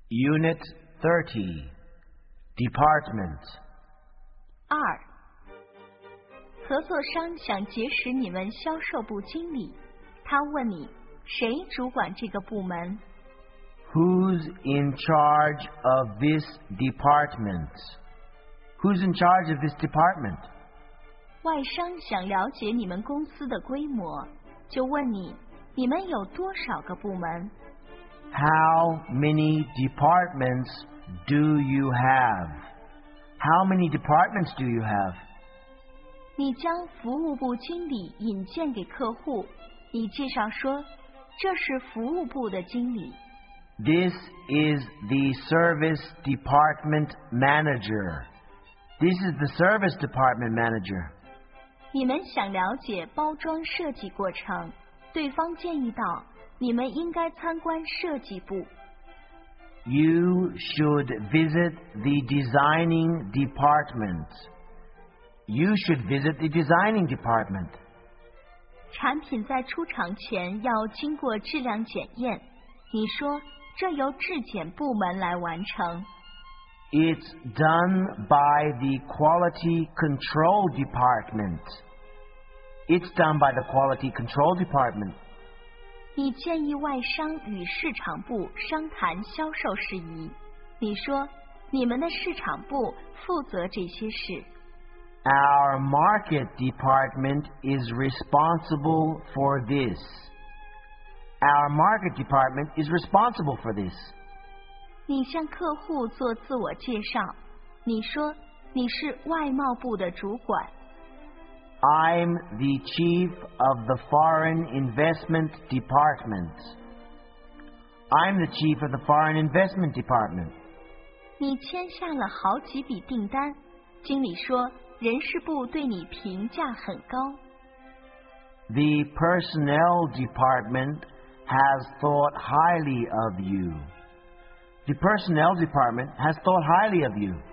Unit 30 Department 2. 合作商想结识你们销售部经理，他问你谁主管这个部门？ Who's in charge of this department? Who's in charge of this department? 外商想了解你们公司的规模，就问你们有多少个部门？ How many departments do you have? How many departments do you have? 你将服务部经理引荐给客户，你介绍说这是服务部的经理。 This is the service department manager. This is the service department manager. 你们想了解包装设计过程，对方建议道，你们应该参观设计部。 You should visit the designing department. You should visit the designing department. 产品在出厂前要经过质量检验，你说这由质检部门来完成。 It's done by the quality control department. It's done by the quality control department. 你建议外商与市场部商谈销售事宜，你说你们的市场部负责这些事。 Our market department is responsible for this. Our market department is responsible for this. 你向客户做自我介绍，你说你是外贸部的主管。 I'm the chief of the foreign investment department. I'm the chief of the foreign investment department. 你签下了好几笔订单，经理说人事部对你评价很高。 The personnel department has thought highly of you. The personnel department has thought highly of you.